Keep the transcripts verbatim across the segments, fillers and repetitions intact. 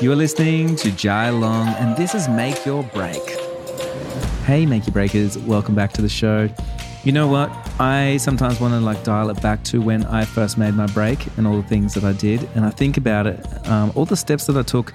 You're listening to Jai Long, and this is Make Your Break. Hey, Make Your Breakers, welcome back to the show. You know what? I sometimes want to like dial it back to when I first made my break and all the things that I did, and I think about it, um, all the steps that I took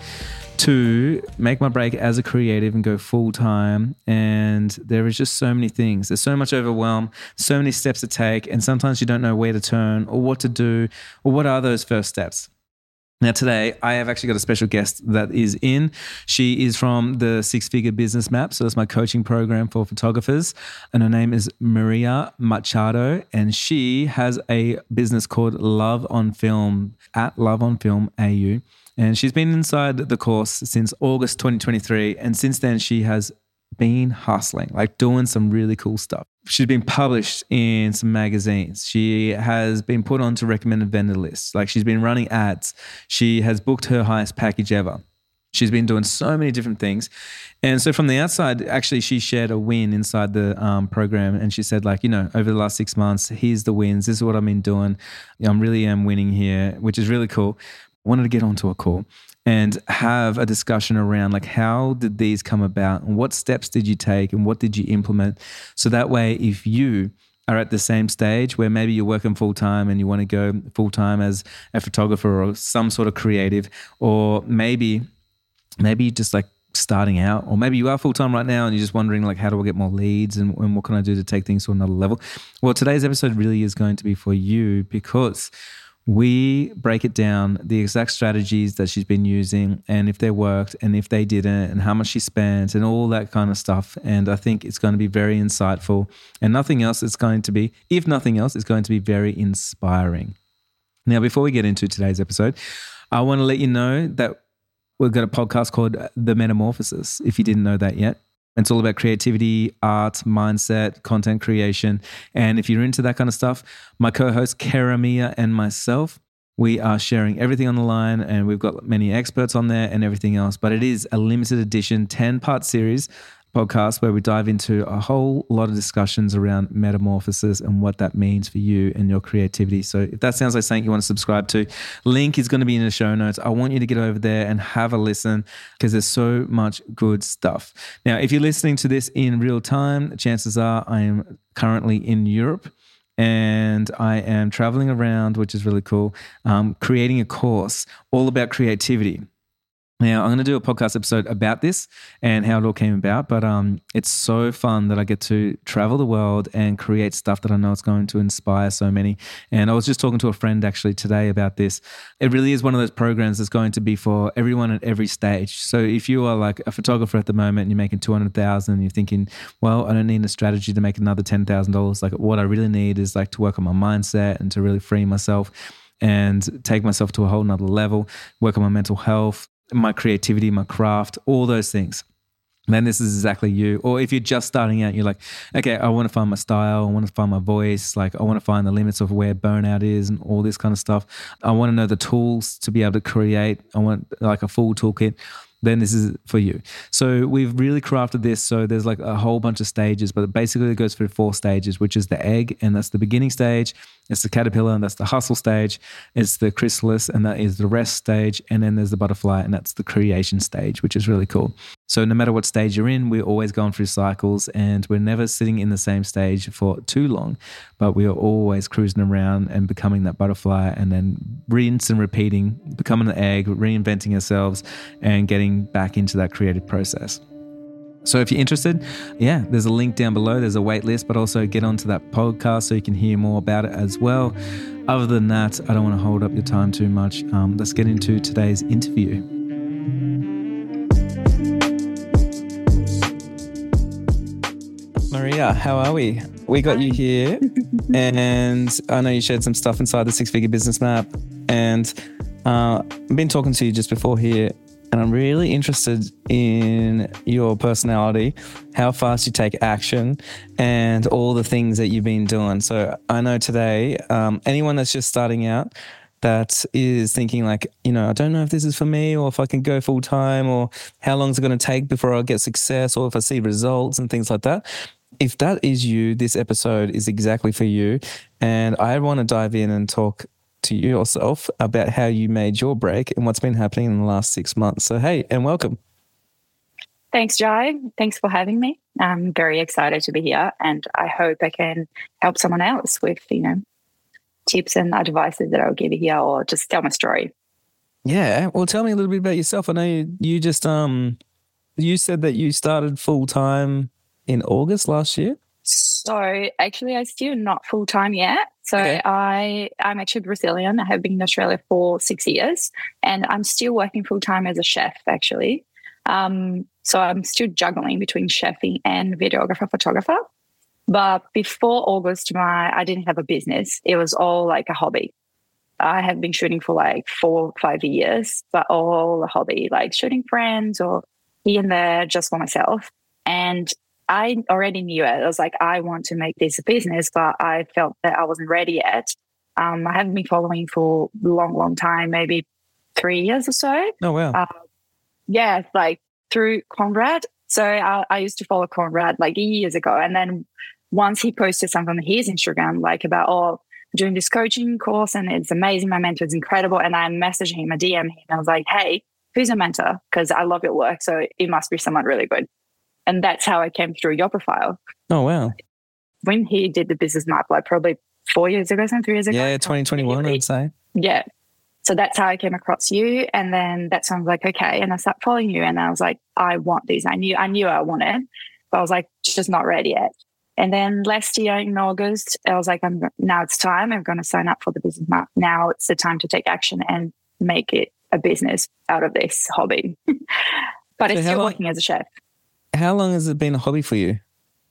to make my break as a creative and go full time. And there is just so many things. There's so much overwhelm, so many steps to take, and sometimes you don't know where to turn or what to do or what are those first steps. Now today, I have actually got a special guest that is in. She is from the Six Figure Business Map. So it's my coaching program for photographers. And her name is Maria Machado. And she has a business called Love on Film at Love on Film A U. And she's been inside the course since August twenty twenty-three. And since then, she has been hustling, like doing some really cool stuff. She's been published in some magazines. She has been put onto recommended vendor lists. Like she's been running ads. She has booked her highest package ever. She's been doing so many different things. And so from the outside, actually, she shared a win inside the um, program. And she said like, you know, over the last six months, here's the wins. This is what I've been doing. I really am winning here, which is really cool. I wanted to get onto a call and have a discussion around like how did these come about and what steps did you take and what did you implement? So that way, if you are at the same stage where maybe you're working full-time and you want to go full-time as a photographer or some sort of creative, or maybe, maybe you're just like starting out, or maybe you are full-time right now and you're just wondering like, how do I get more leads and, and what can I do to take things to another level? Well, today's episode really is going to be for you because we break it down, the exact strategies that she's been using and if they worked and if they didn't and how much she spent and all that kind of stuff. And I think it's going to be very insightful, and nothing else is going to be, if nothing else, is going to be very inspiring. Now, before we get into today's episode, I want to let you know that we've got a podcast called The Metamorphosis, if you didn't know that yet. It's all about creativity, art, mindset, content creation. And if you're into that kind of stuff, my co-host Kara Mia and myself, we are sharing everything on the line, and we've got many experts on there and everything else. But it is a limited edition ten-part series podcast where we dive into a whole lot of discussions around metamorphosis and what that means for you and your creativity. So if that sounds like something you want to subscribe to, link is going to be in the show notes. I want you to get over there and have a listen because there's so much good stuff. Now, if you're listening to this in real time, chances are I am currently in Europe and I am traveling around, which is really cool, um, creating a course all about creativity. Now, I'm going to do a podcast episode about this and how it all came about, but um, it's so fun that I get to travel the world and create stuff that I know is going to inspire so many. And I was just talking to a friend actually today about this. It really is one of those programs that's going to be for everyone at every stage. So if you are like a photographer at the moment and you're making two hundred thousand dollars and you're thinking, well, I don't need a strategy to make another ten thousand dollars. Like what I really need is like to work on my mindset and to really free myself and take myself to a whole nother level, work on my mental health, my creativity, my craft, all those things. Then this is exactly you. Or if you're just starting out, you're like, okay, I want to find my style. I want to find my voice. Like I want to find the limits of where burnout is and all this kind of stuff. I want to know the tools to be able to create. I want like a full toolkit. Then this is for you. So we've really crafted this. So there's like a whole bunch of stages, but basically it goes through four stages, which is the egg, and that's the beginning stage. It's the caterpillar, and that's the hustle stage. It's the chrysalis, and that is the rest stage. And then there's the butterfly, and that's the creation stage, which is really cool. So no matter what stage you're in, we're always going through cycles, and we're never sitting in the same stage for too long, but we are always cruising around and becoming that butterfly, and then rinse and repeating, becoming the egg, reinventing ourselves, and getting back into that creative process. So if you're interested, yeah, there's a link down below. There's a wait list, but also get onto that podcast so you can hear more about it as well. Other than that, I don't want to hold up your time too much. Um, let's get into today's interview. Maria, how are we? We got you here, and I know you shared some stuff inside the Six Figure Business Map, and uh, I've been talking to you just before here, and I'm really interested in your personality, how fast you take action, and all the things that you've been doing. So I know today, um, anyone that's just starting out that is thinking like, you know, I don't know if this is for me or if I can go full time or how long is it going to take before I get success or if I see results and things like that. If that is you, this episode is exactly for you. And I want to dive in and talk to yourself about how you made your break and what's been happening in the last six months. So, hey, and welcome. Thanks, Jai. Thanks for having me. I'm very excited to be here, and I hope I can help someone else with, you know, tips and advices that I'll give you here, or just tell my story. Yeah. Well, tell me a little bit about yourself. I know you, you just, um, you said that you started full-time in August last year. So actually, I'm still not full-time yet. So Okay. I, I'm actually Brazilian. I have been in Australia for six years and I'm still working full-time as a chef, actually. Um, so I'm still juggling between chefing and videographer, photographer. But before August, my I didn't have a business. It was all like a hobby. I have been shooting for like four, five years, but all a hobby, like shooting friends or here and there just for myself. And I already knew it. I was like, I want to make this a business, but I felt that I wasn't ready yet. Um, I haven't been following for a long, long time, maybe three years or so. Oh, wow. Uh, yeah, like through Conrad. So I, I used to follow Conrad like years ago. And then once he posted something on his Instagram, like about, oh, doing this coaching course and it's amazing. My mentor is incredible. And I messaged him, I D M him. And I was like, hey, who's a mentor? Because I love your work. So it must be someone really good. And that's how I came through your profile. Oh, wow. When he did the business map, like probably four years ago, some three years ago. Yeah, twenty twenty-one, I'd say. Yeah. So that's how I came across you. And then that's when I was like, okay. And I started following you and I was like, I want this. I knew, I knew I wanted, but I was like, just not ready yet. And then last year in August, I was like, I'm now it's time. I'm going to sign up for the business map. Now it's the time to take action and make it a business out of this hobby. But So it's how still long- working as a chef. How long has it been a hobby for you?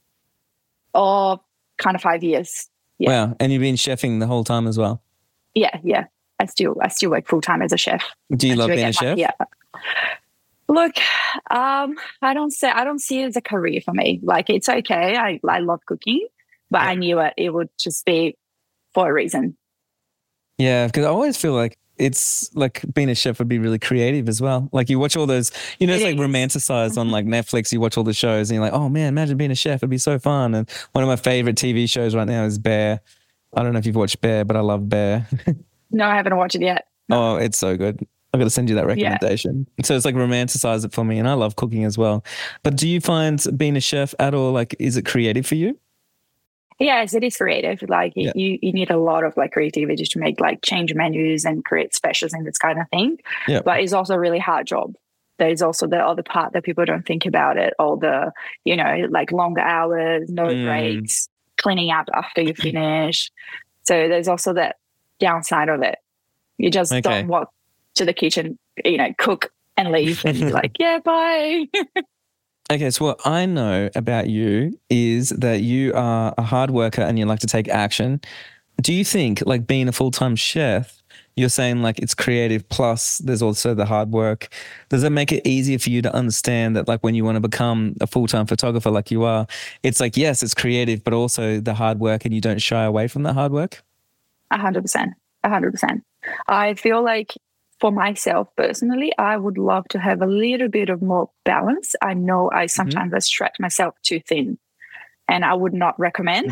Oh, kind of five years. Yeah. Wow. And you've been chefing the whole time as well? Yeah, yeah. I still I still work full time as a chef. Do you love Until I being a get my- chef? Yeah. Look, um, I don't say I don't see it as a career for me. Like it's okay. I, I love cooking, but Yeah. I knew it it would just be for a reason. Yeah, because I always feel like it's like being a chef would be really creative as well. Like you watch all those, you know, it's It like is. romanticized on like Netflix. You watch all the shows and you're like, oh man, imagine being a chef. It'd be so fun. And one of my favorite T V shows right now is Bear. I don't know if you've watched Bear, but I love Bear. No, I haven't watched it yet. Oh, it's so good. I've got to send you that recommendation. So it's like romanticize it for me. And I love cooking as well. But do you find being a chef at all, like, is it creative for you? Yes, it is creative. Like Yeah. you, you need a lot of like creativity to make like change menus and create specials and this kind of thing. Yeah. But it's also a really hard job. There's also the other part that people don't think about it. All the, you know, like longer hours, no Mm. breaks, cleaning up after you finish. So there's also that downside of it. You just Okay. don't walk to the kitchen, you know, cook and leave and be like, yeah, bye. Okay, so what I know about you is that you are a hard worker and you like to take action. Do you think, like being a full-time chef, you're saying like it's creative plus there's also the hard work. Does it make it easier for you to understand that like when you want to become a full-time photographer like you are, it's like, yes, it's creative, but also the hard work and you don't shy away from that hard work? A hundred percent. A hundred percent. I feel like for myself personally, I would love to have a little bit of more balance. I know I sometimes I stretch myself too thin and I would not recommend.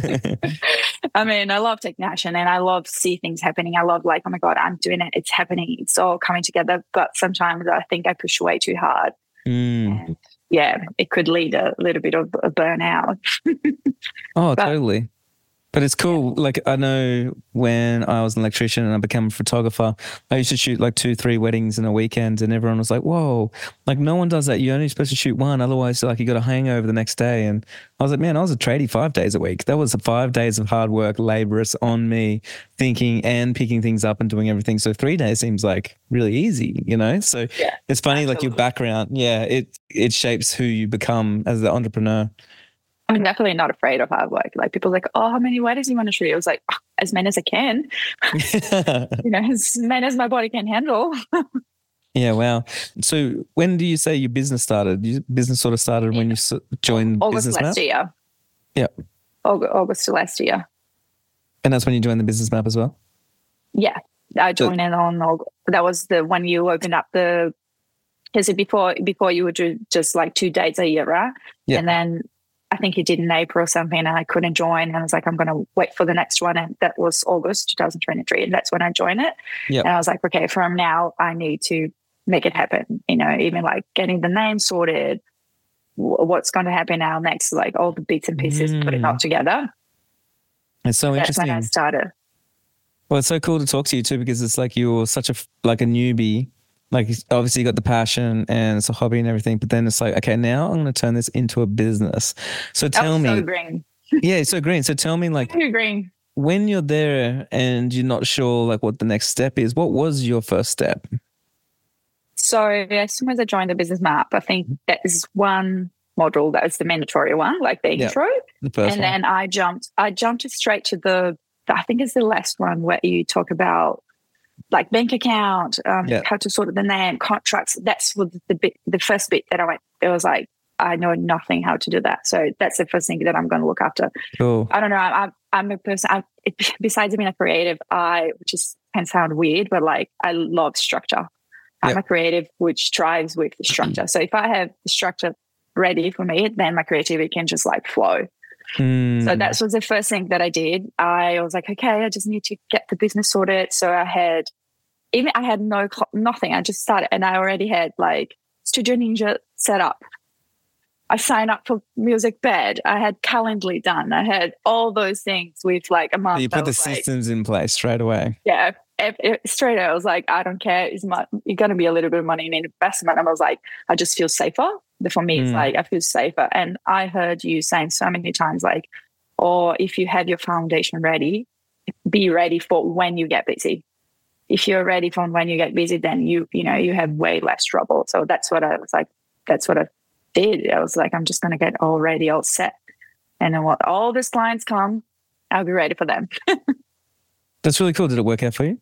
I mean, I love taking action and I love see things happening. I love like, oh my God, I'm doing it. It's happening. It's all coming together. But sometimes I think I push way too hard. Mm. And yeah, it could lead a little bit of a burnout. Oh, But- totally. But it's cool. Like I know when I was an electrician and I became a photographer, I used to shoot like two, three weddings in a weekend and everyone was like, whoa, like no one does that. You're only supposed to shoot one. Otherwise like you got a hangover the next day. And I was like, man, I was a tradie five days a week. That was five days of hard work, laborious on me, thinking and picking things up and doing everything. So three days seems like really easy, you know? So Yeah, it's funny, like your absolutely. background. Yeah. It, it shapes who you become as the entrepreneur. I'm definitely not afraid of hard work. Like people are like, oh, how many weddings do you want to shoot? I was like, "Oh, as many as I can, you know, as many as my body can handle. Yeah, wow. So when do you say your business started? Your business sort of started when you s- joined August Business last Map? year. Yeah. August, August last year. And that's when you joined the Business Map as well? Yeah. I joined in on August. That was the when you opened up the, because before, before you would do just like two dates a year, right? Yeah. And then I think he did in April or something, and I couldn't join. And I was like, I'm going to wait for the next one. And that was August twenty twenty-three. And that's when I joined it. Yep. And I was like, okay, from now I need to make it happen. You know, even like getting the name sorted, w- what's going to happen now next, like all the bits and pieces, Mm. put it all together. It's so That's interesting. when I started. Well, it's so cool to talk to you too, because it's like you're such a, like a newbie. Like obviously you got the passion and it's a hobby and everything, but then it's like, okay, now I'm going to turn this into a business. So tell I'm me, so green. yeah, it's so green. So tell me, like, So green. when you're there and you're not sure like what the next step is, what was your first step? So as soon as I joined the business map, I think that is one module that was the mandatory one, like the Yeah, intro. The first And one. then I jumped, I jumped straight to the, I think it's the last one where you talk about like bank account, um, Yeah. how to sort the name, contracts. That's what the bit, the first bit that I went. It was like I know nothing how to do that. So that's the first thing that I'm going to look after. Cool. I don't know. I'm I'm a person. I, it, besides being a creative, I which is can sound weird, but like I love structure. I'm Yep. a creative which thrives with the structure. So if I have the structure ready for me, then my creativity can just like flow. Mm. So that was the first thing that I did. I was like, okay, I just need to get the business sorted. So I had, even I had no, cl- nothing. I just started and I already had like Studio Ninja set up. I signed up for Music Bed. I had Calendly done. I had all those things with like a month. So you I put the was like, systems in place straight away. yeah, it, it, straight out. I was like, I don't care. It's my, you're going to be a little bit of money in investment. And I was like, I just feel safer. For me, it's Mm. like I feel safer. And I heard you saying so many times, like, or if you have your foundation ready, be ready for when you get busy. If you're ready for when you get busy, then you, you know, you have way less trouble. So that's what I was like, that's what I did. I was like, I'm just going to get all ready, all set. And then what all these clients come, I'll be ready for them. That's really cool. Did it work out for you?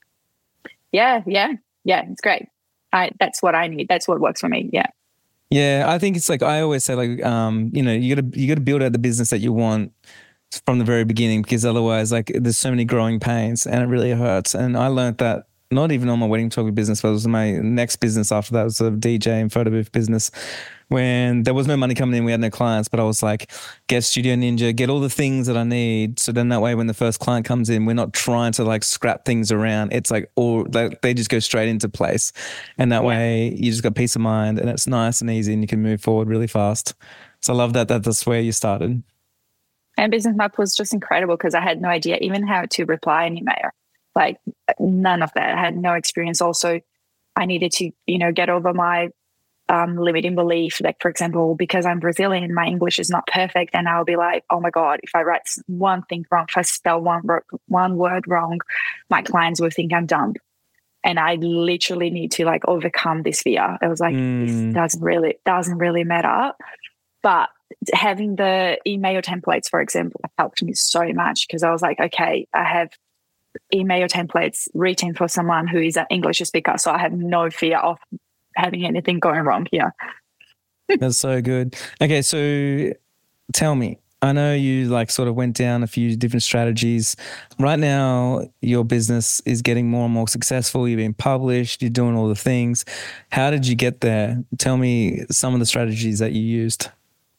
Yeah, yeah, yeah. It's great. I that's what I need. That's what works for me. Yeah. Yeah, I think it's like I always say, like, um, you know, you gotta you gotta build out the business that you want from the very beginning, because otherwise, like, there's so many growing pains and it really hurts. And I learned that not even on my wedding photography business, but it was my next business after that was a D J and photo booth business. When there was no money coming in, we had no clients, but I was like, get Studio Ninja, get all the things that I need. So then that way, when the first client comes in, we're not trying to like scrap things around. It's like, all they, they just go straight into place. And that Yeah. way you just got peace of mind and it's nice and easy and you can move forward really fast. So I love that, that that's where you started. And Business Map was just incredible because I had no idea even how to reply an email. Like none of that. I had no experience. Also, I needed to, you know, get over my um, limiting belief. Like, for example, because I'm Brazilian, my English is not perfect. And I'll be like, oh my God, if I write one thing wrong, if I spell one, word, one word wrong, my clients will think I'm dumb. And I literally need to like overcome this fear. I was like, Mm. this doesn't really, doesn't really matter. But having the email templates, for example, helped me so much because I was like, okay, I have email templates written for someone who is an English speaker. So I have no fear of having anything going wrong here. That's so good. Okay, so tell me, I know you like sort of went down a few different strategies. Right now, your business is getting more and more successful. You've been published, you're doing all the things. How did you get there? Tell me some of the strategies that you used.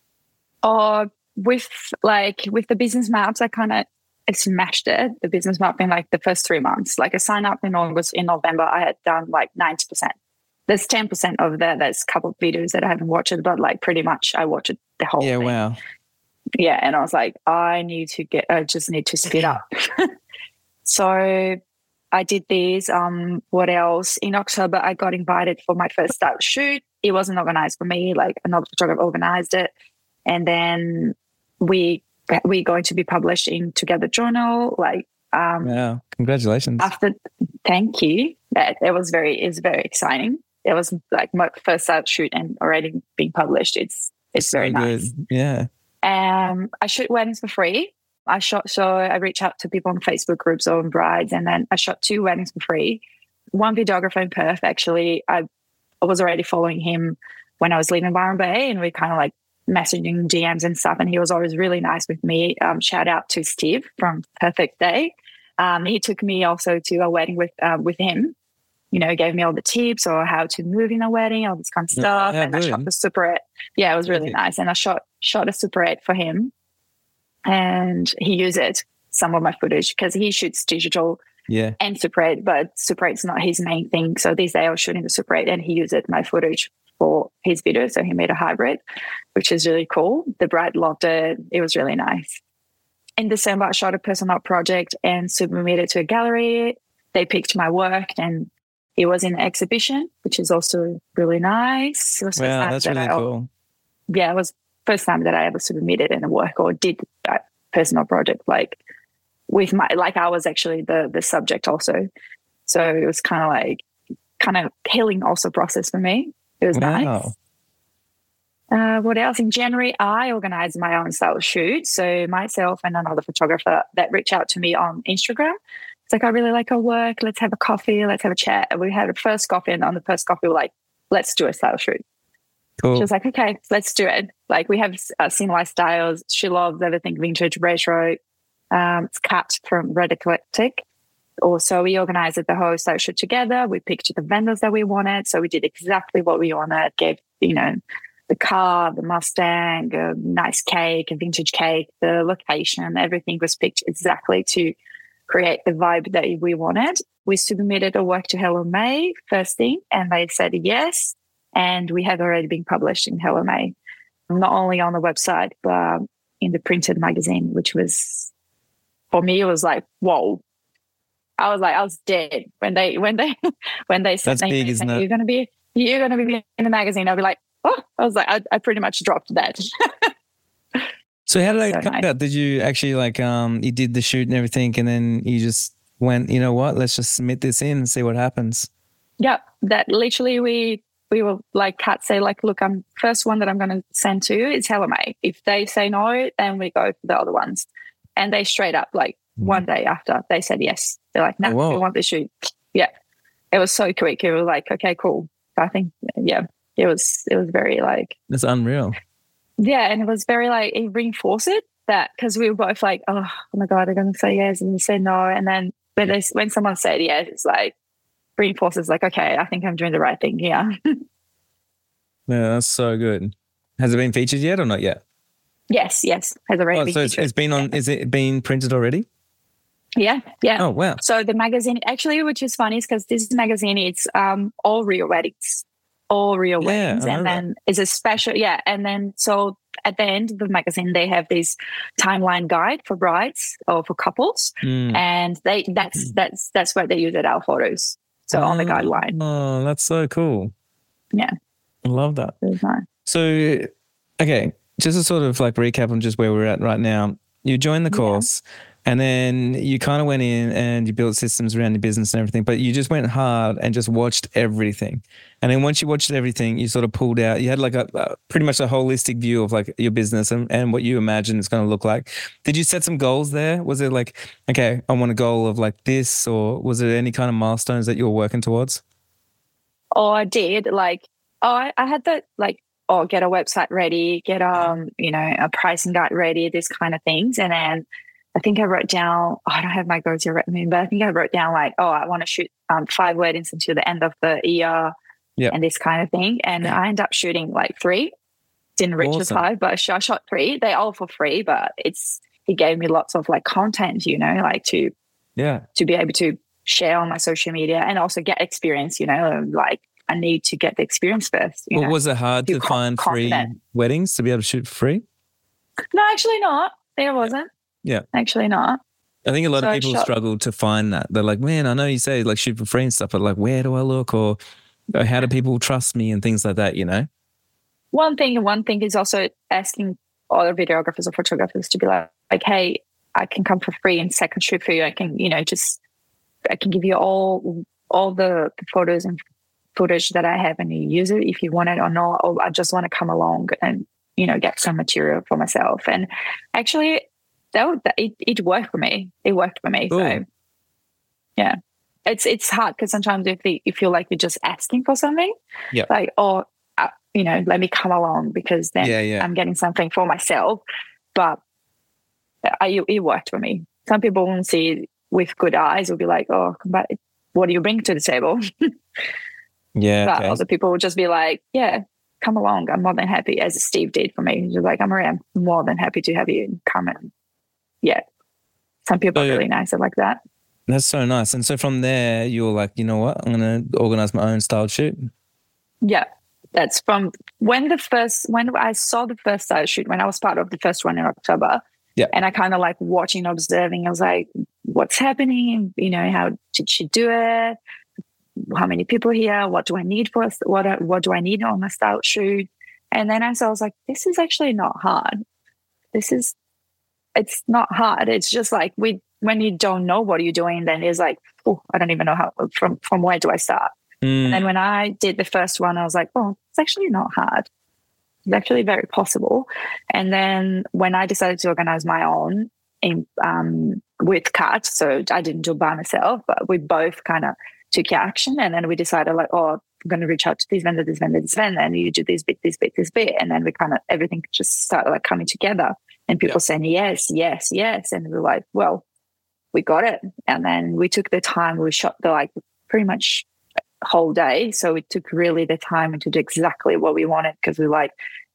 Or with like with the business maps, I kind of smashed it. The business map in like the first three months. Like I signed up in August, in November, I had done like ninety percent. There's ten percent over there. There's a couple of videos that I haven't watched, but like pretty much I watched the whole Yeah, thing. wow. Yeah, and I was like, I need to get, I just need to speed up. So I did these. Um, what else? In October, I got invited for my first style shoot. It wasn't organized for me. Like another photographer organized it, and then we we're going to be published in Together Journal. Like, um, Wow, congratulations. after, thank you. That it was very, it's very exciting. It was like my first style shoot and already being published. It's it's very so nice. good. Yeah. Um, I shoot weddings for free. I shot, so I reach out to people on Facebook groups or on brides, and then I shot two weddings for free. One videographer in Perth, actually, I, I was already following him when I was living in Byron Bay, and we kind of like messaging D Ms and stuff, and he was always really nice with me. Um, shout out to Steve from Perfect Day. Um, he took me also to a wedding with uh, with him. you know, gave me all the tips or how to move in a wedding, all this kind of Yeah, stuff. how And I good. shot the Super eight. Yeah, it was really Okay. nice. And I shot shot a Super eight for him, and he used it some of my footage because he shoots digital Yeah. and Super eight, but Super eight's not his main thing. So this day I was shooting the Super eight, and he used it, my footage, for his video. So he made a hybrid, which is really cool. The bride loved it. It was really nice. In December, I shot a personal project and submitted it to a gallery. They picked my work, and it was in an exhibition, which is also really nice. It was the first Wow, time that's that really I- cool. Yeah, it was the first time that I ever submitted in a work or did that personal project, like with my, like I was actually the the subject also. So it was kind of like, kind of healing also process for me. It was Wow. nice. Uh, what else? In January, I organized my own style shoot. So myself and another photographer that reached out to me on Instagram. It's like, I really like our work. Let's have a coffee. Let's have a chat. And we had a first coffee, and on the first coffee, we were like, let's do a style shoot. Cool. She was like, okay, let's do it. Like, we have uh, similar styles. She loves everything vintage, retro. Um, it's cut from Red Eclectic. Also, we organized the whole style shoot together. We picked the vendors that we wanted. So we did exactly what we wanted. Gave, you know, the car, the Mustang, a nice cake, a vintage cake, the location, everything was picked exactly to create the vibe that we wanted. We submitted a work to Hello May first thing, and they said yes. And we had already been published in Hello May, not only on the website, but in the printed magazine, which was, for me, it was like, whoa. I was like, I was dead when they, when they, when they said, That's big, they isn't said, it? you're going to be, you're going to be in the magazine. I'll be like, oh, I was like, I, I pretty much dropped that. So how did that So come nice. about? Did you actually like um you did the shoot and everything, and then you just went, you know what, let's just submit this in and see what happens? Yeah, that literally we we were like, Kat say like, look, I'm first one that I'm going to send to is Hello May. If they say no, then we go for the other ones. And they straight up, like one day after, they said yes. They're like, no, Oh, wow. we want the shoot. Yeah, it was so quick. It was like, okay, cool. I think, yeah, it was it was very like, That's unreal. yeah, and it was very like, it reinforced it that, because we were both like, oh, oh my God, they're going to say yes, and we said no. And then when they when someone said yes, it's like reinforces like, okay, I think I'm doing the right thing here. Yeah, that's so good. Has it been featured yet or not yet? yes, yes, has already Oh, been so it's, featured. it's been on. Is it been printed already? Yeah, yeah. Oh, wow. So the magazine, actually, which is funny, is because this magazine, it's um all real weddings, all real Yeah, weddings, I know and that. then it's a special, yeah. And then so at the end of the magazine, they have this timeline guide for brides or for couples, Mm. and they that's that's that's where they use it, our photos. So on the guideline, Oh, that's so cool. yeah, I love that. it was nice. So, okay, just to sort of like recap on just where we're at right now, you joined the Yeah. course and then you kind of went in and you built systems around your business and everything, but you just went hard and just watched everything. And then once you watched everything, you sort of pulled out, you had like a, a pretty much a holistic view of like your business and, and what you imagine it's going to look like. Did you set some goals there? Was it like, okay, I want a goal of like this, or was there any kind of milestones that you were working towards? Oh, I did. Like, oh, I, I had that, like, oh, get a website ready, get um, you know, a pricing guide ready, these kind of things. And then I think I wrote down, oh, I don't have my go-to written, but I think I wrote down like, oh, I want to shoot um five weddings until the end of the year, Yeah. and this kind of thing. And I ended up shooting like three. Didn't reach the Awesome. five, but I shot, shot three. They all for free, but it's it gave me lots of like content, you know, like to Yeah. to be able to share on my social media and also get experience, you know, like I need to get the experience first. You Well, know? was it hard feel to con- find free confident. weddings to be able to shoot for free? No, actually not. There wasn't. Yeah. Actually not. I think a lot So of I people shot- struggle to find that. They're like, man, I know you say like shoot for free and stuff, but like, where do I look? Or, or how do people trust me and things like that, you know? One thing, one thing is also asking other videographers or photographers to be like, like, hey, I can come for free and second shoot for you. I can, you know, just I can give you all all the, the photos and footage that I have, and you use it if you want it or not. Or I just want to come along and, you know, get some material for myself. And actually, that, would, that it, it worked for me. It worked for me. Cool. So yeah, it's it's hard because sometimes if the, you feel like you're just asking for something, Yeah. like, oh, uh, you know, let me come along because then Yeah, yeah. I'm getting something for myself. But I, it worked for me. Some people won't see it with good eyes. Will be like, oh, but what do you bring to the table? Yeah. But Okay. other people will just be like, yeah, come along. I'm more than happy, as Steve did for me. He's just like, I'm Maria, I'm more than happy to have you come and yeah. Some people So- are really nice and like that. That's so nice. And so from there, you're like, you know what? I'm going to organize my own style shoot. Yeah. That's from when the first, when I saw the first style shoot, when I was part of the first one in October. Yeah. And I kind of like watching, observing. I was like, what's happening? You know, how did she do it? How many people here? What do I need for us? What, what do I need on my style shoot? And then I saw, I was like, this is actually not hard. This is, it's not hard. It's just like we, when you don't know what you're doing, then it's like, oh, I don't even know how, from, from where do I start? Mm. And then when I did the first one, I was like, oh, it's actually not hard. It's actually very possible. And then when I decided to organize my own in um, with Kat, so I didn't do it by myself, but we both kind of took action. And then we decided like, oh, I'm going to reach out to this vendor, this vendor, this vendor, and you do this bit, this bit, this bit. And then we kind of, everything just started like coming together and people Yeah. saying, yes, yes, yes. And we were like, well, we got it. And then we took the time, we shot the like pretty much whole day. So we took really the time to do exactly what we wanted because we like,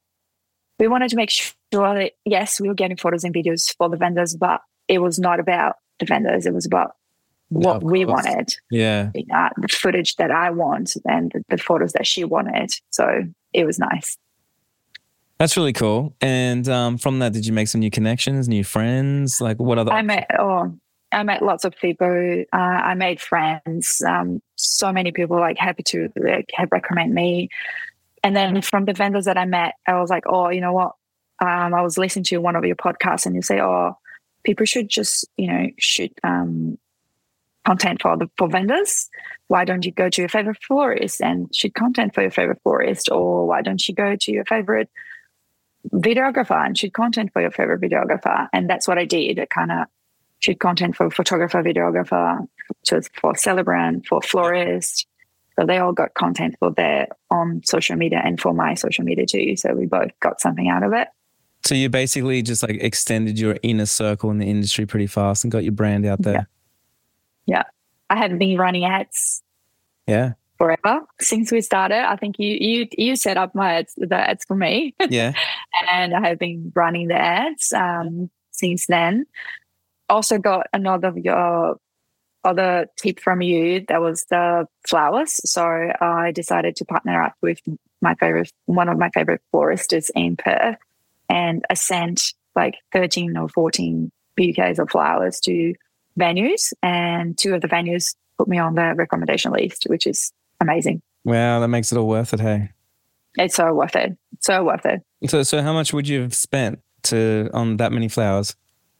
we wanted to make sure that, yes, we were getting photos and videos for the vendors, but it was not about the vendors. It was about what Of we course. wanted, Yeah. uh, the footage that I want and the, the photos that she wanted. So it was nice. That's really cool. And um, from that, did you make some new connections, new friends? Like what other? I met, oh, I met lots of people. Uh, I made friends. Um, so many people like happy to like, have recommend me. And then from the vendors that I met, I was like, oh, you know what? Um, I was listening to one of your podcasts and you say, oh, people should just, you know, shoot um, content for the for vendors. Why don't you go to your favorite florist and shoot content for your favorite florist? Or why don't you go to your favorite videographer and shoot content for your favorite videographer? And that's what I did. I kind of shoot content for photographer, videographer, to, for celebrant, for florist. So they all got content for their on social media and for my social media too. So we both got something out of it. So you basically just like extended your inner circle in the industry pretty fast and got your brand out there. Yeah. I have been running ads Yeah. forever since we started. I think you you you set up my ads, the ads for me. Yeah. And I have been running the ads um, since then. Also got another of your other tip from you. That was the flowers. So I decided to partner up with my favorite, one of my favorite florists in Perth, and I sent like thirteen or fourteen bouquets of flowers to venues, and two of the venues put me on the recommendation list, which is amazing. Wow, that makes it all worth it, hey. It's so worth it. So worth it. So so how much would you have spent to on that many flowers?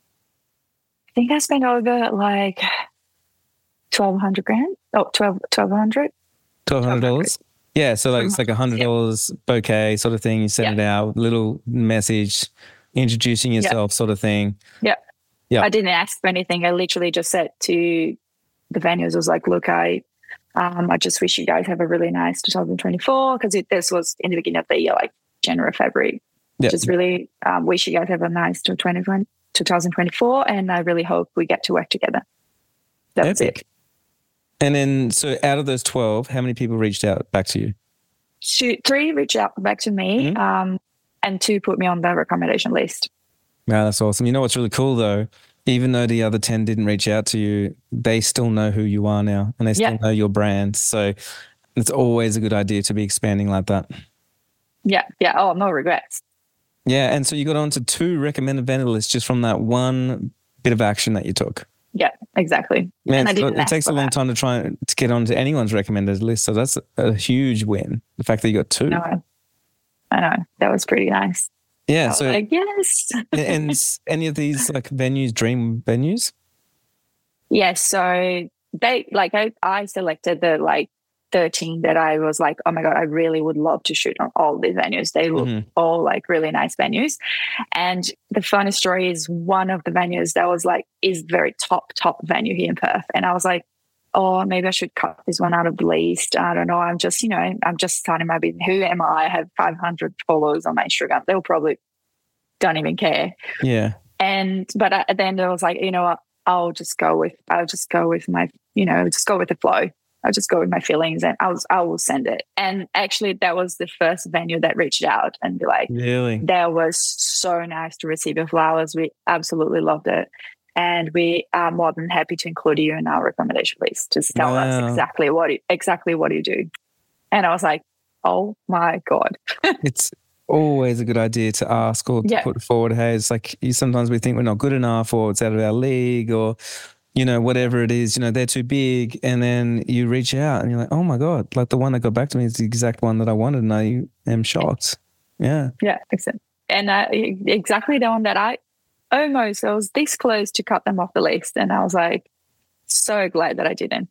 I think I spent over like twelve hundred grand. Oh, twelve, twelve hundred. Twelve hundred dollars? Yeah, so like it's like a hundred Yeah. dollars bouquet sort of thing. You send it out, little message, introducing yourself sort of thing. Yeah. Yeah. I didn't ask for anything. I literally just said to the venues, I was like, look, I um, I just wish you guys have a really nice two thousand twenty-four, because this was in the beginning of the year, like January, February. Yeah. Just really um, wish you guys have a nice two thousand twenty-four, and I really hope we get to work together. That's Epic. it. And then, so out of those twelve, how many people reached out back to you? Two, three reached out back to me, Mhm. um, and two put me on the recommendation list. Wow, that's awesome. You know what's really cool though? Even though the other ten didn't reach out to you, they still know who you are now and they still Yeah. know your brand. So it's always a good idea to be expanding like that. Yeah, yeah. Oh, no regrets. Yeah. And so you got onto two recommended vendor lists just from that one bit of action that you took. Yeah, exactly. Man, And I it's- didn't it ask takes a for long that. time to try to get onto anyone's recommended list. So that's a, a huge win. The fact that you got two. No, I know. That was pretty nice. Yeah. I was So, like, yes. and s- any of these like venues, dream venues? Yeah, so they like I, I selected the like thirteen that I was like, oh my God, I really would love to shoot on all these venues. They look Mhm. all like really nice venues. And the funny story is one of the venues that was like is very top, top venue here in Perth. And I was like, oh, maybe I should cut this one out of the list. I don't know. I'm just, you know, I'm just starting my business. Who am I? I have five hundred followers on my Instagram. They'll probably don't even care. Yeah. And but at the end, I was like, you know what? I'll just go with I'll just go with my you know, just go with the flow. I'll just go with my feelings and I was I will send it. And actually that was the first venue that reached out and be like, really? That was so nice to receive your flowers. We absolutely loved it. And we are more than happy to include you in our recommendation list. Just tell Wow. us exactly what you, exactly what you do. And I was like, oh my God. It's always a good idea to ask or to Yeah. put forward, hey, it's like you, sometimes we think we're not good enough or it's out of our league or, you know, whatever it is, you know, they're too big. And then you reach out and you're like, oh my God, like the one that got back to me is the exact one that I wanted. And I am shocked. Yeah. Yeah, exactly. And uh, exactly the one that I almost, I was this close to cut them off the list. And I was like, so glad that I didn't.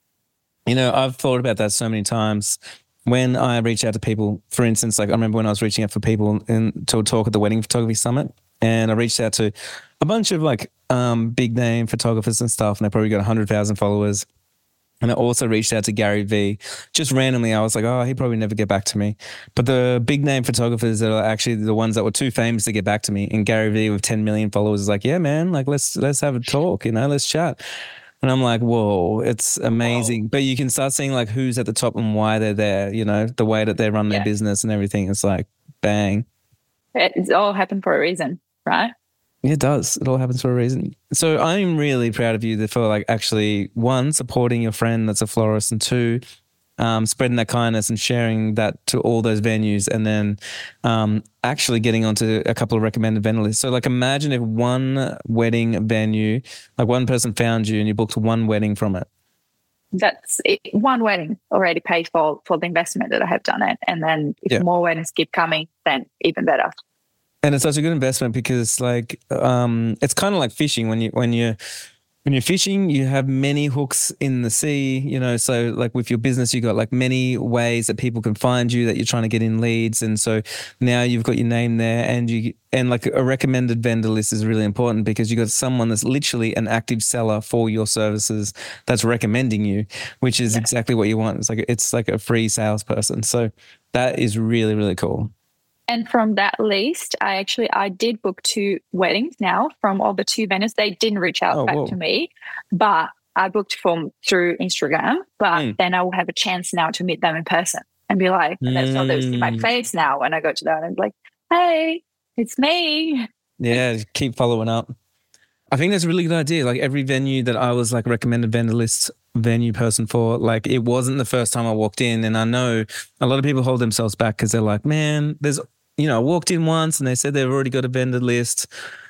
You know, I've thought about that so many times. When I reach out to people, for instance, like I remember when I was reaching out for people in, to talk at the Wedding Photography Summit, and I reached out to a bunch of like um, big name photographers and stuff, and they probably got one hundred thousand followers. And I also reached out to Gary Vee just randomly. I was like, oh, he'd probably never get back to me. But the big name photographers that are actually the ones that were too famous to get back to me, and Gary Vee with ten million followers is like, yeah, man, like let's let's have a talk, you know, let's chat. And I'm like, whoa, it's amazing. Whoa. But you can start seeing like who's at the top and why they're there, you know, the way that they run their yeah. business and everything. It's like, bang. It's all happened for a reason, right? It does. It all happens for a reason. So I'm really proud of you for like actually, one, supporting your friend that's a florist, and two, um, spreading that kindness and sharing that to all those venues, and then um, actually getting onto a couple of recommended vendor lists. So like imagine if one wedding venue, like one person found you and you booked one wedding from it. That's it. One wedding already paid for, for the investment that I have done it. And then if yeah. more weddings keep coming, then even better. And it's such a good investment because like um, it's kind of like fishing. When you when you when you're fishing, you have many hooks in the sea. You know, so like with your business, you got like many ways that people can find you that you're trying to get in leads. And so now you've got your name there, and you and like a recommended vendor list is really important because you got someone that's literally an active seller for your services that's recommending you, which is yeah. exactly what you want. It's like it's like a free salesperson. So that is really really cool. And from that list, I actually, I did book two weddings now from all the two vendors. They didn't reach out oh, back whoa. to me, but I booked from through Instagram. But mm. then I will have a chance now to meet them in person and be like, and that's how they see my face now when I go to that and be like, hey, it's me. Yeah, keep following up. I think that's a really good idea. Like every venue that I was like recommended vendor list venue person for, like it wasn't the first time I walked in. And I know a lot of people hold themselves back because they're like, man, there's you know, I walked in once and they said they've already got a vendor list,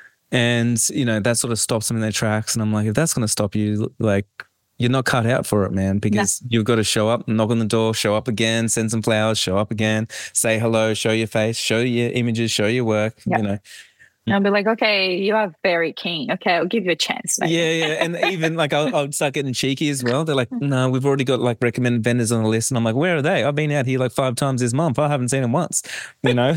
and, you know, that sort of stops them in their tracks. And I'm like, if that's going to stop you, like, you're not cut out for it, man, because no. you've got to show up, knock on the door, show up again, send some flowers, show up again, say hello, show your face, show your images, show your work, yep. you know. And I'll be like, okay, you are very keen. Okay, I'll give you a chance. Maybe. Yeah, yeah. And even like I'll, I'll start getting cheeky as well. They're like, no, we've already got like recommended vendors on the list. And I'm like, where are they? I've been out here like five times this month. I haven't seen them once, you know.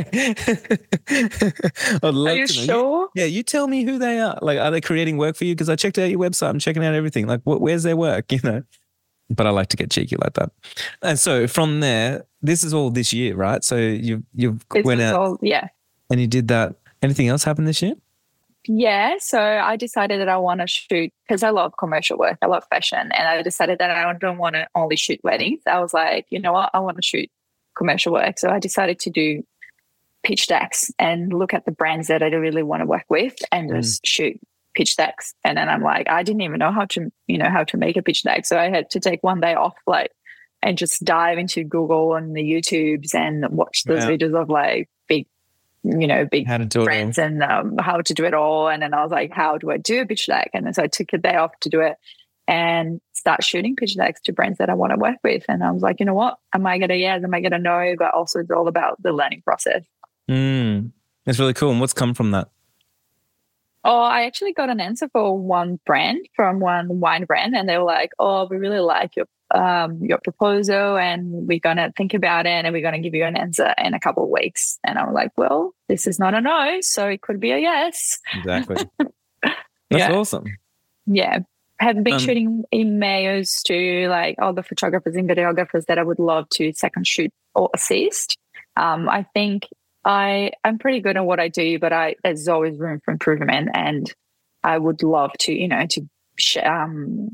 I'd love are you to know. sure? Yeah, you tell me who they are. Like, are they creating work for you? Because I checked out your website. I'm checking out everything. Like, what, where's their work, you know? But I like to get cheeky like that. And so from there, this is all this year, right? So you you went out. All, yeah. And you did that. Anything else happen this year? Yeah, so I decided that I want to shoot, because I love commercial work, I love fashion, and I decided that I don't want to only shoot weddings. I was like, you know what, I want to shoot commercial work. So I decided to do pitch decks and look at the brands that I really want to work with and mm. just shoot pitch decks. And then I'm like, I didn't even know how to, you know, how to make a pitch deck. So I had to take one day off, like, and just dive into Google and the YouTubes and watch those yeah. videos of like big, you know, big how to do brands and um, how to do it all. And then I was like, how do I do a pitch deck? And then so I took a day off to do it and start shooting pitch decks to brands that I want to work with. And I was like, you know what? Am I going to yes? Am I going to no? But also it's all about the learning process. Mm, it's really cool. And what's come from that? Oh, I actually got an answer for one brand from one wine brand, and they were like, oh, we really like your um, your proposal, and we're going to think about it, and we're going to give you an answer in a couple of weeks. And I was like, well, this is not a no, so it could be a yes. Exactly. That's yeah. awesome. Yeah. I have been um, shooting emails to like all the photographers and videographers that I would love to second shoot or assist. Um, I think I, I'm pretty good at what I do, but I there's always room for improvement, and I would love to, you know, to sh- um,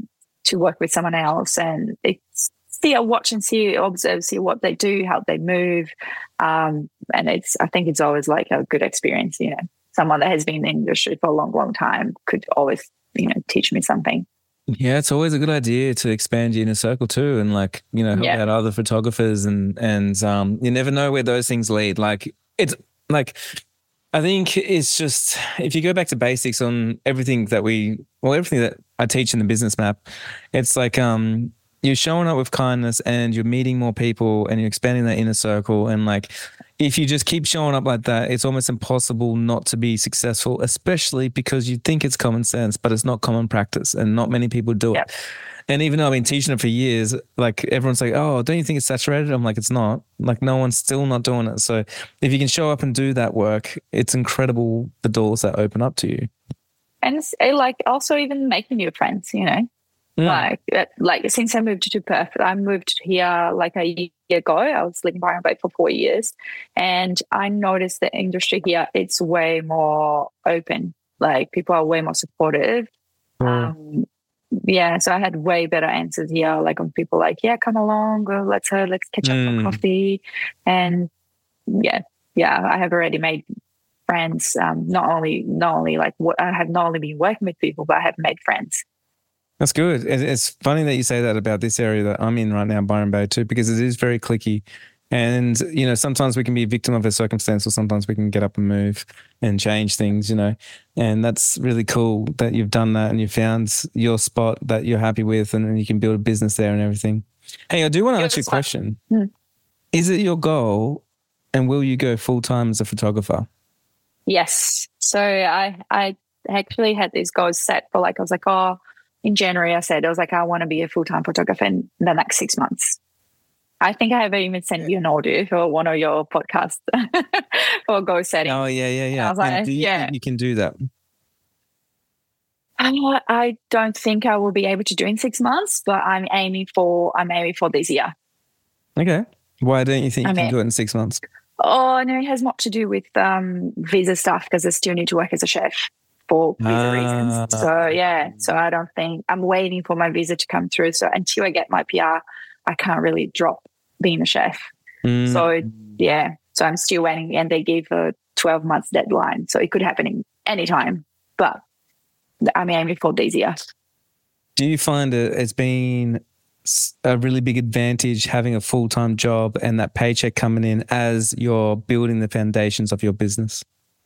to work with someone else and it's see, I watch and see, observe, see what they do, how they move. Um, and it's, I think it's always like a good experience, you know, someone that has been in the industry for a long, long time could always, you know, teach me something. Yeah, it's always a good idea to expand your inner circle too, and like, you know, help Yeah. out other photographers, and and um, you never know where those things lead. Like it's like, I think it's just, if you go back to basics on everything that we, well, everything that I teach in the business map, it's like um, you're showing up with kindness and you're meeting more people and you're expanding that inner circle, and like, if you just keep showing up like that, it's almost impossible not to be successful, especially because you think it's common sense, but it's not common practice and not many people do Yep. it. And even though I've been teaching it for years, like everyone's like, oh, don't you think it's saturated? I'm like, it's not. Like no one's still not doing it. So if you can show up and do that work, it's incredible the doors that open up to you. And it's it, like also even making new friends, you know. Mm. Like, uh, like since I moved to Perth, I moved here like a year ago. I was living in Byron Bay for four years, and I noticed the industry here, it's way more open. Like people are way more supportive. Mm. Um, yeah, so I had way better answers here. Like when people like, yeah, come along, or let's uh, let's catch up Mm. for coffee, and yeah, yeah, I have already made friends. Um, not only not only like what I have not only been working with people, but I have made friends. That's good. It- It's funny that you say that about this area that I'm in right now, Byron Bay too, because it is very cliquey. And, you know, sometimes we can be a victim of a circumstance, or sometimes we can get up and move and change things, you know. And that's really cool that you've done that and you found your spot that you're happy with, and then you can build a business there and everything. Hey, I do want to Yeah, ask you a that's fun. question. Hmm. Is it your goal, and will you go full-time as a photographer? Yes. So I I actually had these goals set for like I was like, oh, in January I said I was like, I want to be a full time photographer in the next six months. I think I have even sent you an audio for one of your podcasts for goal setting. Oh, yeah, yeah, yeah. I was like, And do you yeah. think you can do that? Uh, I don't think I will be able to do in six months, but I'm aiming for I'm aiming for this year. Okay. Why don't you think you I can mean- do it in six months? Oh no, it has more to do with um, visa stuff because I still need to work as a chef for visa Ah. reasons. So yeah, so I don't think I'm waiting for my visa to come through. So until I get my P R, I can't really drop being a chef. Mm. So yeah, so I'm still waiting, and they gave a twelve months deadline, so it could happen in any time. But I'm aiming for this year. Do you find it as being s- a really big advantage having a full-time job and that paycheck coming in as you're building the foundations of your business?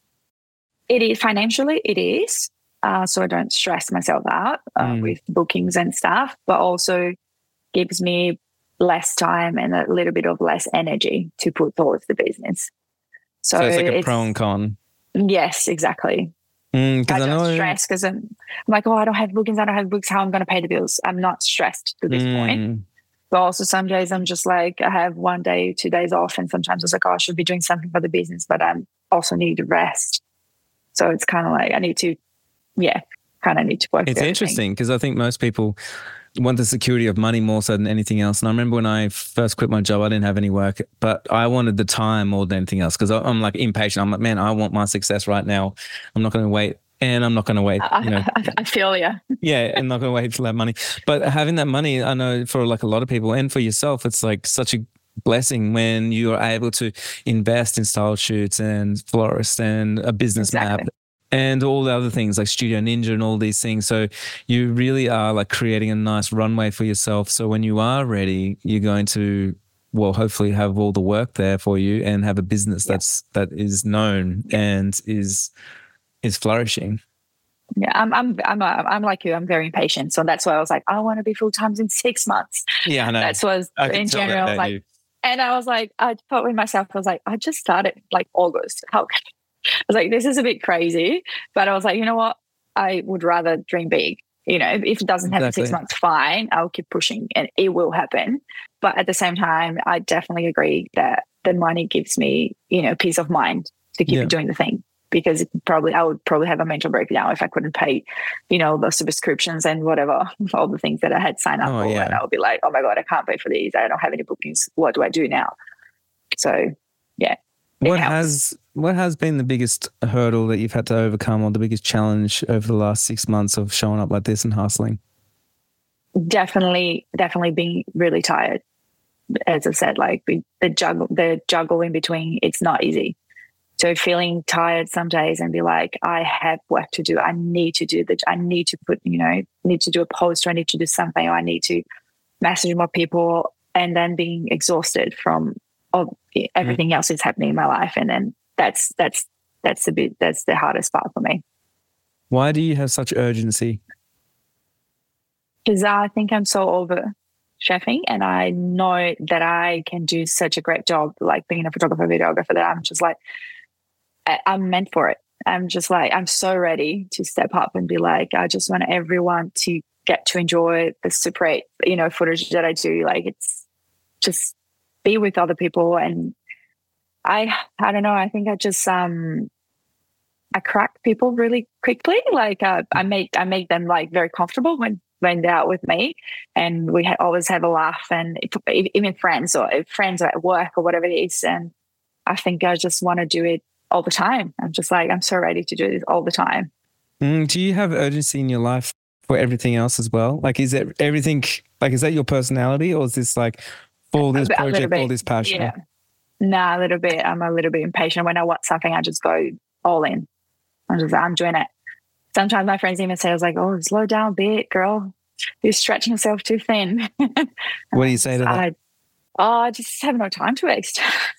It is financially, it is. Uh, so I don't stress myself out uh, Mm. with bookings and stuff, but also gives me less time and a little bit of less energy to put towards the business. So, So, it's like a pro and con. Yes, exactly. Because I I don't know. stress because I'm, I'm like, oh, I don't have bookings, I don't have books. How am I going to pay the bills? I'm not stressed to this point. Mm, But also some days I'm just like, I have one day, two days off, and sometimes it's like, oh, I should be doing something for the business, but I also need to rest. So it's kind of like I need to, yeah, kind of need to work. It's through interesting because I think most people want the security of money more so than anything else. And I remember when I first quit my job, I didn't have any work, but I wanted the time more than anything else because I'm like impatient. I'm like, man, I want my success right now. I'm not going to wait. And I'm not going to wait, I, you know. I, I feel you. Yeah, and not going to wait for that money. But having that money, I know for like a lot of people and for yourself, it's like such a blessing when you are able to invest in style shoots and florists and a business Exactly. map and all the other things like Studio Ninja and all these things. So you really are like creating a nice runway for yourself. So when you are ready, you're going to, well, hopefully have all the work there for you and have a business Yeah. that's that is known Yeah. and is is flourishing. Yeah, I'm, I'm, I'm, uh, I'm like you. I'm very impatient, so that's why I was like, I want to be full time in six months. Yeah, I know. That's was I can in tell that January. I was about like, you. and I was like, I thought with myself, I was like, I just started like August. How? I was like, this is a bit crazy, but I was like, you know what? I would rather dream big. You know, if, if it doesn't happen Exactly. six months, fine. I'll keep pushing, and it will happen. But at the same time, I definitely agree that the money gives me, you know, peace of mind to keep Yeah. doing the thing. Because it probably I would probably have a mental breakdown if I couldn't pay, you know, the subscriptions and whatever, all the things that I had signed up Oh, for. yeah. And I would be like, oh my God, I can't pay for these. I don't have any bookings. What do I do now? So, yeah. it What helps. has what has been the biggest hurdle that you've had to overcome, or the biggest challenge over the last six months of showing up like this and hustling? definitely, definitely being really tired. As I said, like the juggle, the juggle in between, it's not easy. So feeling tired some days and be like, I have work to do. I need to do that. I need to put, you know, need to do a post, or I need to do something, or I need to message more people, and then being exhausted from all, everything else that's happening in my life. And then that's, that's, that's the bit, that's the hardest part for me. Why do you have such urgency? Because I think I'm so over chefing, and I know that I can do such a great job, like being a photographer, videographer, that I'm just like, I, I'm meant for it. I'm just like, I'm so ready to step up and be like, I just want everyone to get to enjoy the super eight, you know, footage that I do. Like, it's just be with other people. And I, I don't know, I think I just, um, I crack people really quickly. Like, uh, I make, I make them like very comfortable when, when they're out with me, and we ha- always have a laugh, and if, even friends or if friends are at work or whatever it is. And I think I just want to do it all the time. I'm just like, I'm so ready to do this all the time. Mm, do you have urgency in your life for everything else as well? Like, is it everything, like, is that your personality, or is this like for this a, project, a all this passion? Yeah. Nah, a little bit. I'm a little bit impatient. When I want something, I just go all in. I'm just, I'm doing it. Sometimes my friends even say, I was like, oh, slow down a bit, girl. You're stretching yourself too thin. What do you say to that? I, oh, I just have no time to waste.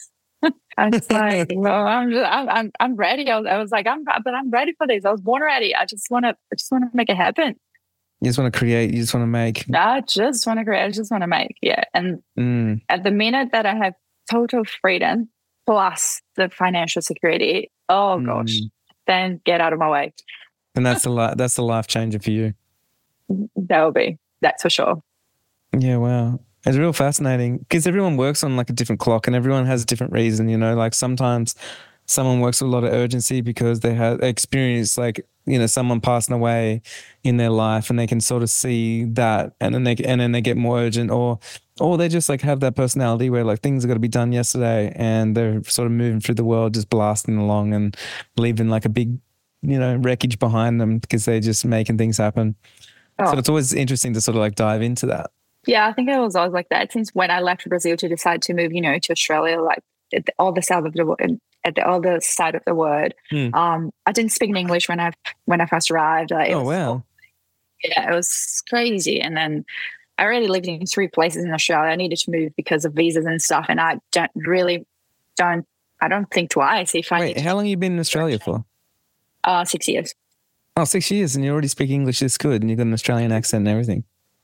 I was like, well, I'm, just, I'm, I'm, I'm ready. I was, I was like, I'm, but I'm ready for this. I was born ready. I just want to, I just want to make it happen. You just want to create. You just want to make. I just want to create. I just want to make. Yeah. And mm. at the minute that I have total freedom plus the financial security, oh mm. gosh, then get out of my way. And that's the li- that's the life changer for you. That will be. That's for sure. Yeah. Wow. It's real fascinating because everyone works on like a different clock, and everyone has a different reason, you know, like sometimes someone works with a lot of urgency because they have experienced like, you know, someone passing away in their life, and they can sort of see that, and then they, and then they get more urgent, or, or they just like have that personality where like things are got to be done yesterday, and they're sort of moving through the world, just blasting along and leaving like a big, you know, wreckage behind them because they're just making things happen. Oh. So it's always interesting to sort of like dive into that. Yeah, I think it was always like that since when I left Brazil to decide to move, you know, to Australia, like at the other side of the world, at the other side of the world. Hmm. Um, I didn't speak in English when I when I first arrived. Like, oh was, wow! Yeah, it was crazy. And then I already lived in three places in Australia. I needed to move because of visas and stuff, and I don't really don't. I don't think twice if I. Wait, how long have you been in Australia for? Uh, six years. Oh, six years, and you already speak English this good, and you've got an Australian accent and everything.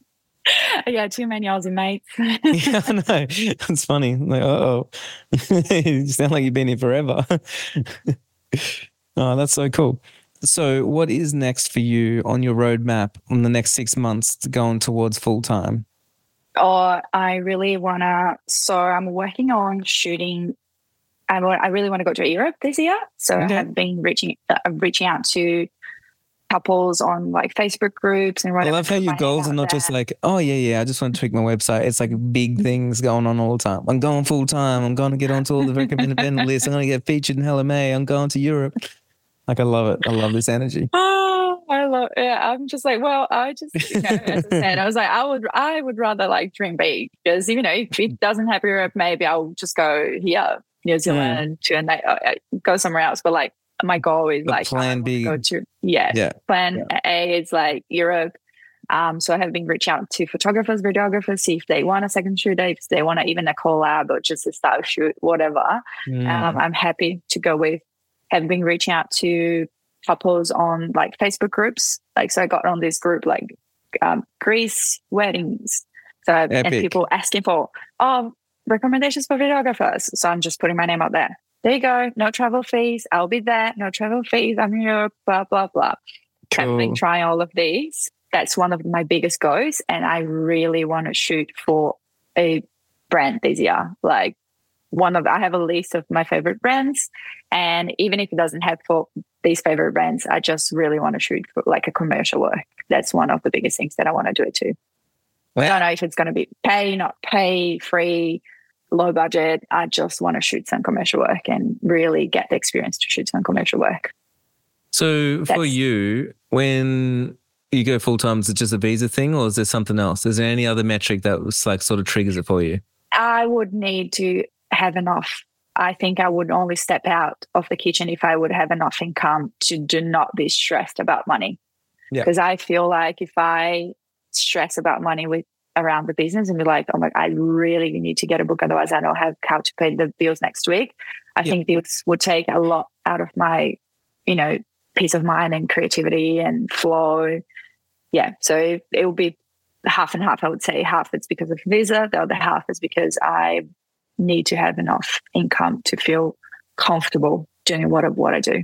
Yeah, too many Aussie mates. Yeah, I know. It's funny. Like, uh-oh. You sound like you've been here forever. Oh, that's so cool. So what is next for you on your roadmap on the next six months going towards full-time? Oh, I really want to, so I'm working on shooting. I, I really want to go to Europe this year. So okay. I have been reaching, uh, reaching out to couples on like Facebook groups and whatever. I love how your goals are not there. Just like, oh yeah, yeah, I just want to tweak my website. It's like big things going on all the time. I'm going full time. I'm going to get onto all the recommended vendor lists. I'm going to get featured in Hella May. I'm going to Europe. Like I love it. I love this energy. Oh, I love it. Yeah, I'm just like, well, I just, you know, as I said, I was like, I would, I would rather like dream big because, you know, if it doesn't have Europe, maybe I'll just go here, New Zealand, mm. to and I, I go somewhere else. But like, my goal is but like plan B. Go to, yeah, yeah. Plan yeah. A is like Europe. Um, so I have been reaching out to photographers, videographers, see if they want a second shoot, if they want to even a collab or just a style shoot, whatever. Mm. Um, I'm happy to go with. Have been reaching out to couples on like Facebook groups. Like, so I got on this group like um, Greece weddings. So Epic. And people asking for oh recommendations for videographers. So I'm just putting my name out there. There you go. No travel fees. I'll be there. No travel fees. I'm in Europe. Blah, blah, blah. Cool. I've been trying all of these. That's one of my biggest goals. And I really want to shoot for a brand this year. Like one of, I have a list of my favorite brands. And even if it doesn't have for these favorite brands, I just really want to shoot for like a commercial work. That's one of the biggest things that I want to do it too. Well, I don't know if it's going to be pay, not pay, free, low budget. I just want to shoot some commercial work and really get the experience to shoot some commercial work. So That's, for you, when you go full time, is it just a visa thing or is there something else? Is there any other metric that was like sort of triggers it for you? I would need to have enough. I think I would only step out of the kitchen if I would have enough income to do not be stressed about money. Yeah. Because I feel like if I stress about money with around the business and be like, oh my, I really need to get a book, otherwise I don't have how to pay the bills next week. I Yeah. think this would take a lot out of my, you know, peace of mind and creativity and flow. Yeah. So it, it will be half and half. I would say half it's because of visa, the other half is because I need to have enough income to feel comfortable doing what I, what I do.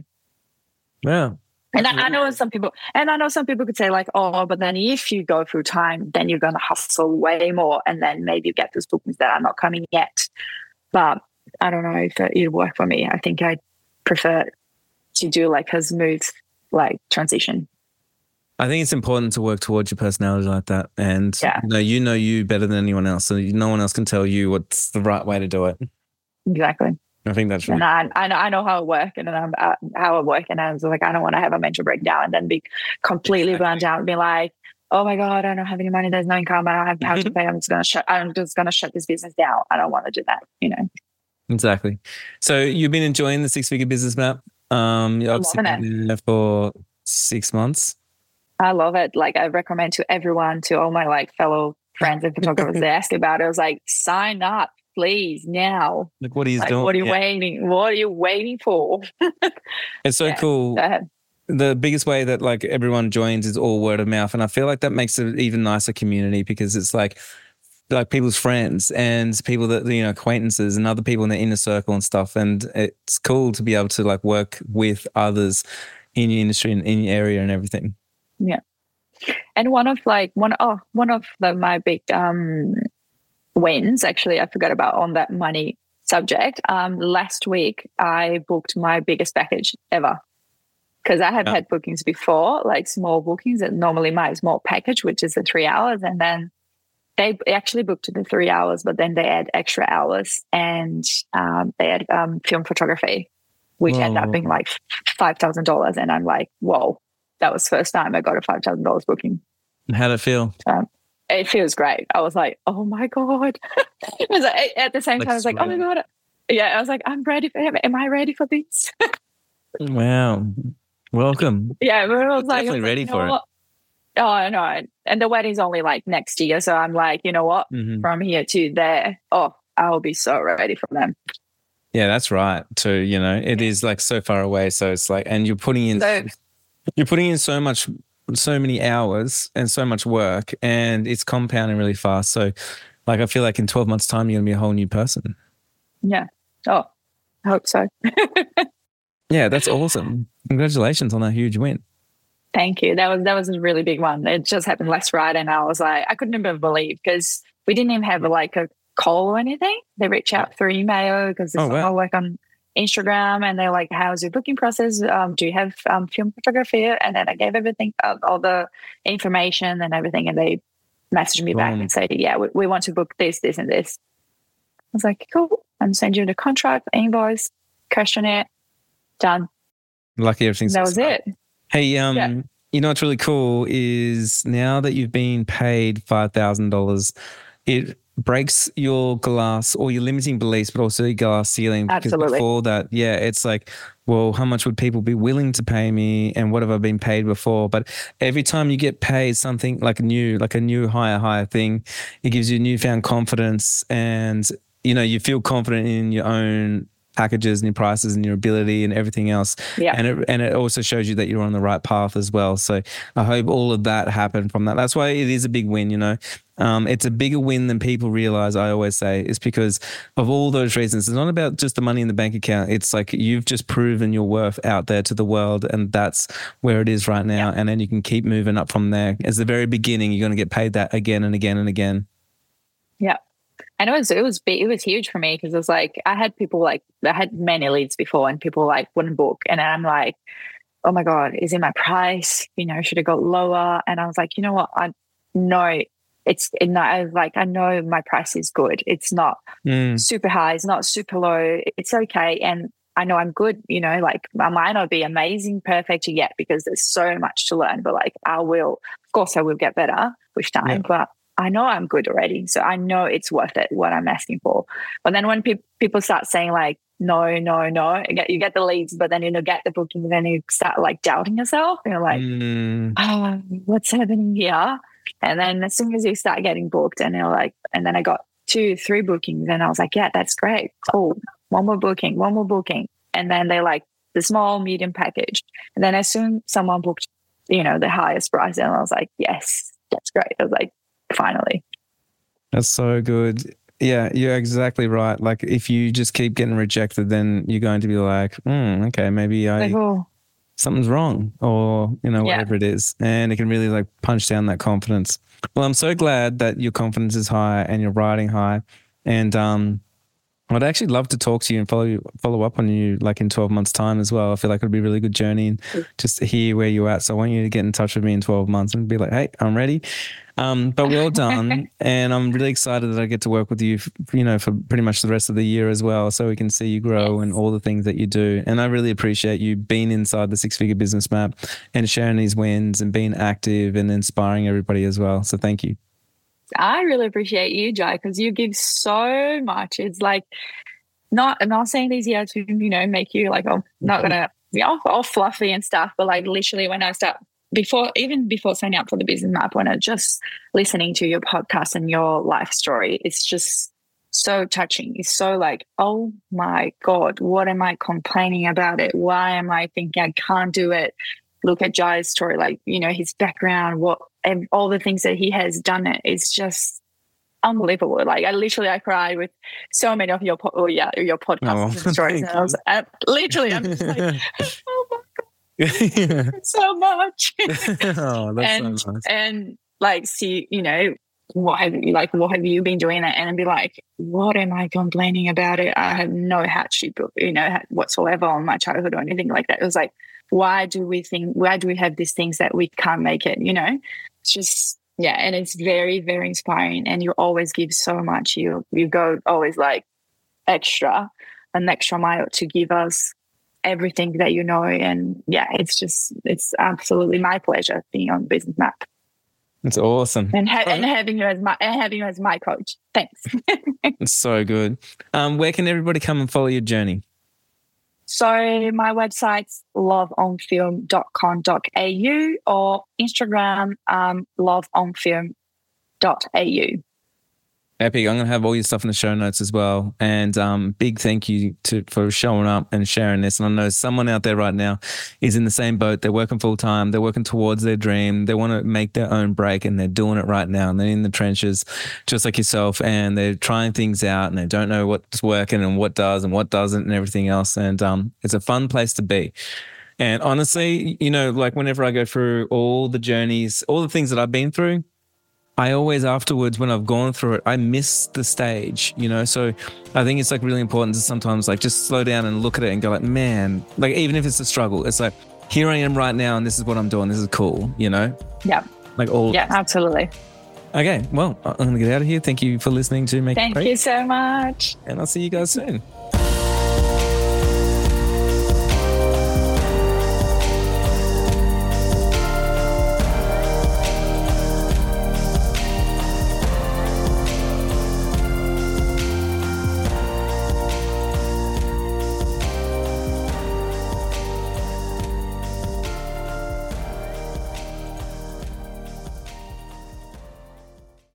Yeah. And I, I know some people, and I know some people could say like, oh, but then if you go full time, then you're going to hustle way more, and then maybe you get those bookings that are not coming yet. But I don't know if it'd work for me. I think I prefer to do like a smooth like transition. I think it's important to work towards your personality like that. And Yeah. you know, you know you better than anyone else. So no one else can tell you what's the right way to do it. Exactly. I think that's really And I, I know I know how it works, and I'm uh, how it works, and I was like, I don't want to have a mental breakdown and then be completely burned out and be like, oh my god, I don't have any money, there's no income, I don't have how to pay. I'm just gonna shut. I'm just gonna shut this business down. I don't want to do that. You know. Exactly. So you've been enjoying the Six Figure Business Map. Um, you're I'm obviously loving been there for six months. I love it. Like I recommend to everyone, to all my like fellow friends and photographers, they ask about it. I was like, sign up, please, now. Like what he's Like, doing. what are you Yeah. waiting? What are you waiting for? It's so Yeah, cool. go ahead. The biggest way that like everyone joins is all word of mouth. And I feel like that makes it an even nicer community because it's like like people's friends and people that, you know, acquaintances and other people in the inner circle and stuff. And it's cool to be able to like work with others in your industry and in your area and everything. Yeah. And one of like one oh one of the my big um wins, actually, I forgot about on that money subject. Um last week I booked my biggest package ever. Because I have Yeah. had bookings before, like small bookings, and normally my small package, which is the three hours, and then they actually booked the three hours, but then they add extra hours, and um, they add um, film photography, which ended up Whoa. being like five thousand dollars, and I'm like, whoa, that was the first time I got a five thousand dollars booking. How'd it feel? Um, it feels great. I was like, oh my god! It was like, at the same Like time, I was like, oh my surreal. god, yeah. I was like, I'm ready for him. Am I ready for this? Wow. Welcome. Yeah, but I was like, I Definitely was like, ready you know for it. what? Oh, I know. And the wedding's only like next year. So I'm like, you know what? Mhm. From here to there, oh, I'll be so ready for them. Yeah, that's right. Too, you know, it is like so far away. So it's like, and you're putting in, So you're putting in so much, so many hours and so much work, and it's compounding really fast. So, like, I feel like in twelve months' time, you're gonna be a whole new person. yeah. Oh, I hope so. Yeah, that's awesome. Congratulations on that huge win. Thank you. That was that was a really big one. It just happened last Friday, and I was like, I couldn't even believe, because we didn't even have like a call or anything. They reach out through email because Oh, wow. I work on Instagram, and they're like, how's your booking process? Um, do you have um, film photography? And then I gave everything, uh, all the information and everything, and they messaged me back Boom. and say, yeah, we, we want to book this, this, and this. I was like, cool. I'm sending you the contract, invoice, questionnaire, done. Lucky everything's That was it. Hey, um, Yeah. you know what's really cool is now that you've been paid five thousand dollars, it breaks your glass or your limiting beliefs, but also your glass ceiling. Because Absolutely. before that, yeah, it's like, well, how much would people be willing to pay me, and what have I been paid before? But every time you get paid something like new, like a new higher, higher thing, it gives you newfound confidence, and you know, you feel confident in your own packages and your prices and your ability and everything else. Yeah. And it and it also shows you that you're on the right path as well. So I hope all of that happened from that. That's why it is a big win, you know. Um, it's a bigger win than people realize, I always say. It's because of all those reasons. It's not about just the money in the bank account. It's like you've just proven your worth out there to the world, and that's where it is right now. And then you can keep moving up from there. As the very beginning, you're going to get paid that again and again and again. Yeah. And it was it was big, it was huge for me, because it was like I had people like I had many leads before, and people like wouldn't book, and I'm like, oh my god, is it my price? You know, should have got lower? And I was like, you know what, I know it's it, no, I was like I know my price is good. It's not Mm. super high, it's not super low. It's okay, and I know I'm good, you know, like I might not be amazing, perfect yet because there's so much to learn, but like I will, of course I will get better with time, yeah. but I know I'm good already. So I know it's worth it, what I'm asking for. But then when pe- people start saying like, no, no, no, you get, you get the leads, but then you know, get the booking, and then you start like doubting yourself. And you're like, mm. oh, what's happening here? And then as soon as you start getting booked and you're like, and then I got two, three bookings and I was like, yeah, that's great. Cool. One more booking, one more booking. And then they like the small, medium package. And then as soon someone booked, you know, the highest price, and I was like, yes, that's great. I was like, finally. That's so good. Yeah, you're exactly right. Like if you just keep getting rejected, then you're going to be like, hmm, okay, maybe I, like, oh. something's wrong, or, you know, whatever yeah. it is. And it can really like punch down that confidence. Well, I'm so glad that your confidence is high and you're riding high. And, um, I'd actually love to talk to you and follow you, follow up on you like in twelve months time as well. I feel like it would be a really good journey and just to hear where you're at. So I want you to get in touch with me in twelve months and be like, hey, I'm ready. Um, but well done. And I'm really excited that I get to work with you, you know, for pretty much the rest of the year as well. So we can see you grow yes. and all the things that you do. And I really appreciate you being inside the Six Figure Business Map and sharing these wins and being active and inspiring everybody as well. So thank you. I really appreciate you, Jai, because you give so much. It's like not, I'm not saying these here to, you know, make you like, I'm not going to be all, all fluffy and stuff, but like literally when I start, before, even before signing up for the Business Map, when I'm just listening to your podcast and your life story, it's just so touching. It's so like, oh my God, what am I complaining about it? Why am I thinking I can't do it? Look at Jai's story, like, you know, his background, what, and all the things that he has done, it is just unbelievable. Like I literally, I cried with so many of your, po- oh yeah, your podcasts oh, and stories. And I was I, literally, I'm just like, oh my God, so much. oh, that's and, so nice. And like, see, you know, what have you, like, what have you been doing? That and be like, what am I complaining about it? I have no hardship, you know, whatsoever on my childhood or anything like that. It was like, why do we think, why do we have these things that we can't make it, you know? It's just, yeah, and it's very, very inspiring. And you always give so much. You you go always like extra, an extra mile to give us everything that you know. And yeah, it's just, it's absolutely my pleasure being on Business Map. It's awesome. And, ha- and having you as my and having you as my coach. Thanks. It's so good. Um, where can everybody come and follow your journey? So my website's love on film dot com dot a u or Instagram um, love on film dot a u. Epic. I'm going to have all your stuff in the show notes as well. And um, big thank you to for showing up and sharing this. And I know someone out there right now is in the same boat. They're working full time. They're working towards their dream. They want to make their own break and they're doing it right now. And they're in the trenches just like yourself. And they're trying things out and they don't know what's working and what does and what doesn't and everything else. And um, it's a fun place to be. And honestly, you know, like whenever I go through all the journeys, all the things that I've been through, I always afterwards, when I've gone through it, I miss the stage, you know? So I think it's like really important to sometimes like just slow down and look at it and go like, man, like even if it's a struggle, it's like, here I am right now and this is what I'm doing. This is cool, you know? Yeah. Like all. Yeah, absolutely. Okay. Well, I'm going to get out of here. Thank you for listening to Make Thank It Break. you so much. And I'll see you guys soon.